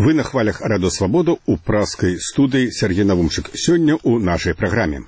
Вы на хвалях Радио Свобода у праской студии Сергей Навумчик. Сегодня у нашей программе.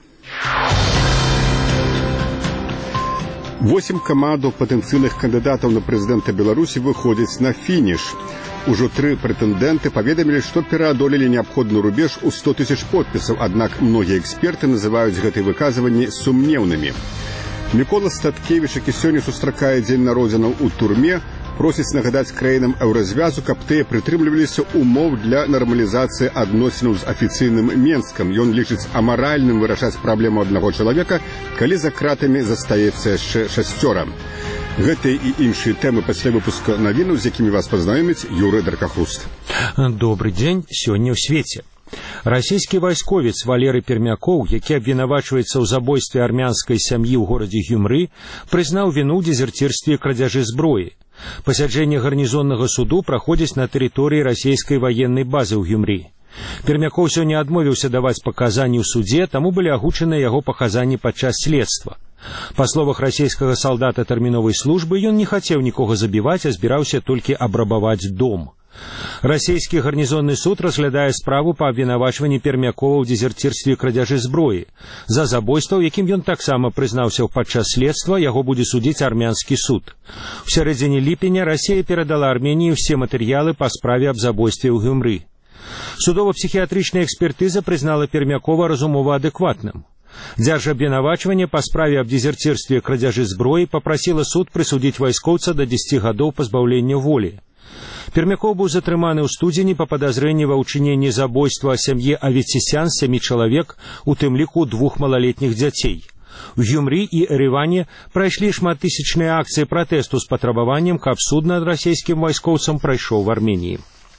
8 команд потенциальных кандидатов на президента Беларуси выходят на финиш. Уже 3 претенденты поведомили, что переодолели необходимый рубеж у 100 тысяч подписов, однако многие эксперты называют эти выказывания сумневными. Микола Статкевич, які сёння сустракае дзень народзінаў у турме, просіць нагадаць краінам еўразвязу, каб тыя прытрымліваліся умоў для нармалізацыі адносінаў з афіцыйным Менскам. Ён лічыць амаральным вырашаць праблему аднаго чалавека, калі за кратамі застаецца яшчэ 6. Гэтыя і іншыя тэмы пасля выпуска навінаў, з якімі вас пазнаёміць Юрый Даркахруст. Добрый дзень, сёння ў свеце. Расійскі вайсковец Валерый Пермякоў, які абвінавачваецца ў забойстве армянскай сям'і ў горадзе Гюмры, прызнаў віну ў дезерцірстве і крадзяжы зброі. Пасяджэнне гарнізоннага суду праходзіць на тэрыторыі расійскай ваеннай базы ў Гюмры. Пермякоў сёння адмовіўся даваць паказанні ў судзе, таму былі агучаныя яго паказанні падчас следства. Па словах расійскага салдата тэрміновай службы, ён не хацеў нікога забіваць, а збіраўся толькі абрабаваць дом. Расійскі гарнізонны суд разглядае справу па абвінавачванні Пермякова ў дезерцірстве і крадзяжы зброі. За забойства, якім ён таксама прызнаўся падчас следства, яго будзе судзіць армянскі суд. У сярэдзіне ліпеня Расія перадала Арменіі ўсе матэрыялы па справе аб забойстве ў Гюмры. Судова-псіхіятрычная экспертыза прызнала Пермякова разумова адэкватным. Дзяржабвінавачванне па справе аб дезерцірстве і крадзяжы зброі папрасіла суд прысудзіць вайскоўца да 10 гадоў пазбаўлення волі. Пермякоў быў затрыманы ў студзені па падазрэнні ва ўчыненні забойства сям'і Аветсісян 7 чалавек, у тым ліку 2 малалетніх дзяцей. У Гюмры і Ереване прайшлі шматтысячныя акцыі пратэсту з патрабаваннем, каб суд над расійскім вайскоўцам прайшоў в Арменіі.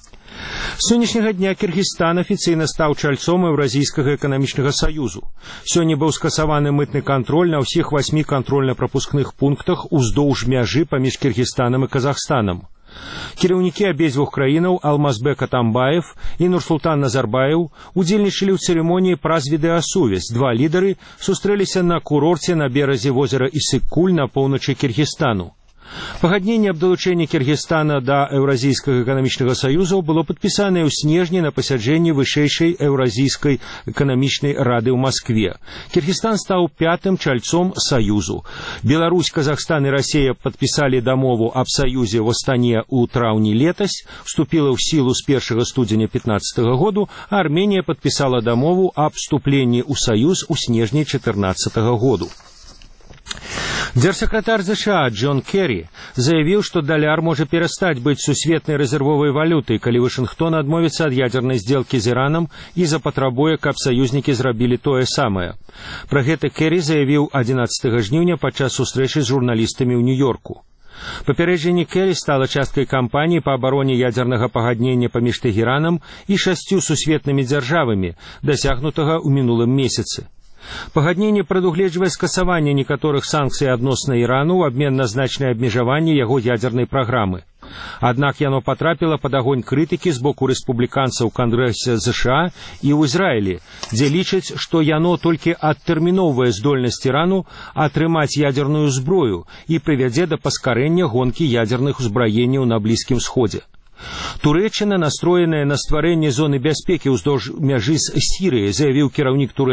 З сённяшняга дня Кіргізстан афіцыйна стаў чальцом Еўразійскага эканамічнага саюзу. Сёння быў скасаваны мытны кантроль на ўсіх 8 кантрольна-прапускных пунктах уздоўж мяжы паміж Кіргізстанам і Казахстанам. Кіраўнікі абедзвюх краінаў Алмазбек Атамбаев і Нурсултан Назарбаев удзельнічалі ў цырымоніі праз відэасувязь. 2 лідары сустрэліся на курорце на беразе возера Исык-Куль на поўначы Кіргізстану. Пагадненне аб далучэнні Кіргізстана да Еўразійскага эканамічнага саюзу было падпісанае ў снежні на пасяджэнні вышэйшай Еўразійскай эканамічнай рады ў Маскве. Кіргізстан стаў 5-м чальцом саюзу. Беларусь, Казахстан і Расія падпісалі дамову аб саюзе ў Астане ў траўні летась, вступіла ў сілу з 1 студзеня 2015 году, а Арменія падпісала дамову аб вступленні ў саюз у снежні 2014 году. Дзярсакратар США Джон Керри заявіў, што даляр можа перастаць быць сусветнай рэзервовай валютай, калі Вашынгтон адмовіцца ад ядзернай здзелкі з Іранам і запатрабуе, каб саюзнікі зрабілі тое самае. Пра гэта Керри заявіў 11 жніўня падчас сустрэчы з журналістамі ў Нью-Йорку. Папярэджанне Керри стала часткай кампаніі па абароне ядзернага пагаднення паміж Тэхеранам і 6 сусветнымі дзяржавамі, дасягнутага ў мінулым месяцы. Пагадненне прадугледжвае скасаванне некаторых санкцый адносна Ірану ў абмен на значнае абмежаванне яго ядзернай праграмы. Аднак яно патрапіла пад агонь крытыкі з боку рэспубліканцаў Кангрэсе США і ў Ізраілі, дзе лічаць, што яно толькі адтэрміноўвае здольнасць Ірану атрымаць ядзерную зброю і прывядзе да паскарэння гонкі ядзерных узбраенняў на Блізкім Сходзе. Турэччына настроеная на стварэнне зоны бяспекі ўздоўж мяжы з Сірыяй, заявіў кіраўнік